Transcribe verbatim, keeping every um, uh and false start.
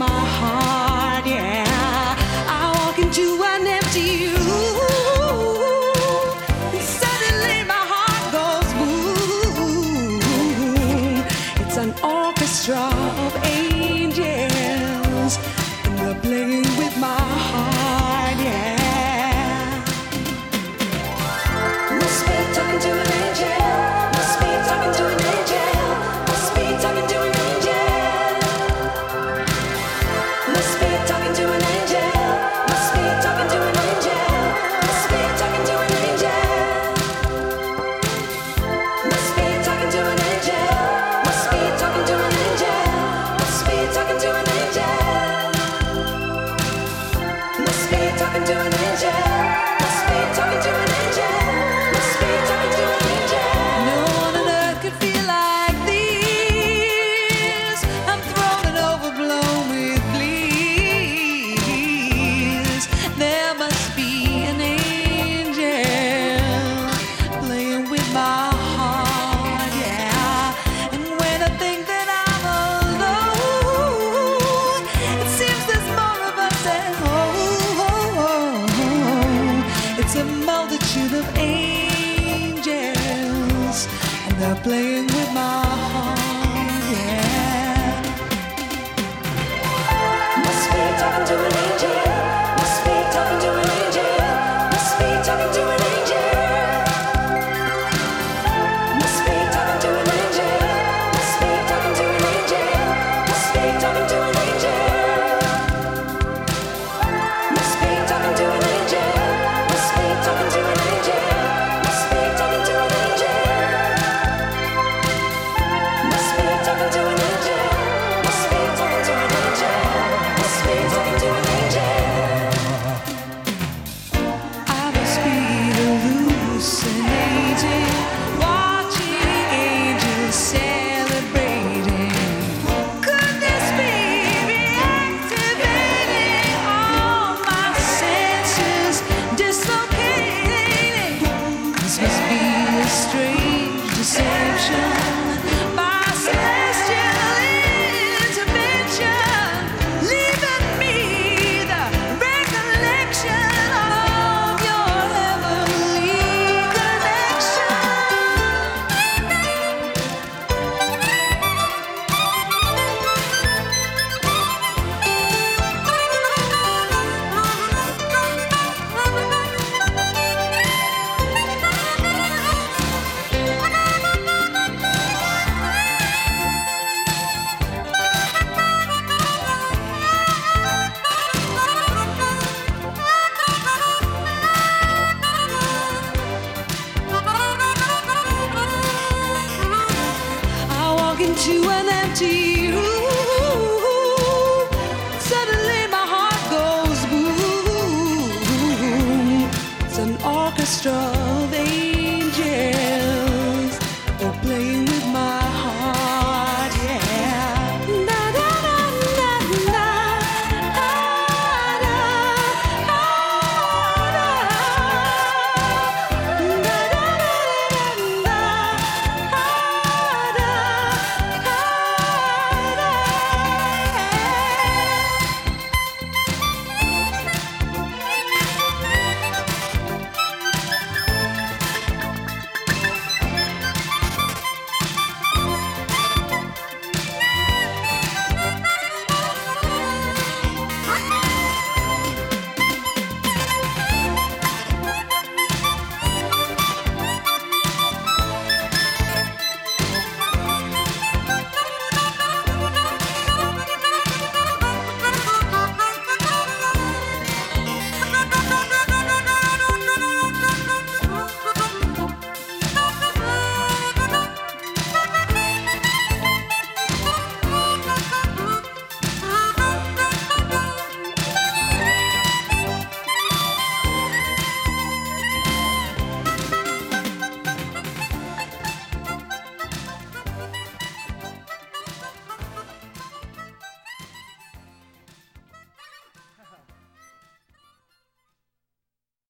my heart, yeah. I walk into an empty room, and suddenly my heart goes boom. It's an orchestra of angels, and they're playing with my heart, yeah. Must be talking to an angel. Must be talking to an angel. Must be talking to an angel. Must be talking to an angel. Must be talking to an angel. Must be talking to an angel. Must be talking to an angel. Must be talking to an angel. Must be talking to an angel. Must be talking to an angel. Must be talking to an angel. Must be talking to an angel. No one on earth could feel like this. I'm thrown and overblown with bliss. There must be an angel playing with my heart, yeah. And when I think that I'm alone, it seems there's more of us at home. It's a multitude of angels, and they're playing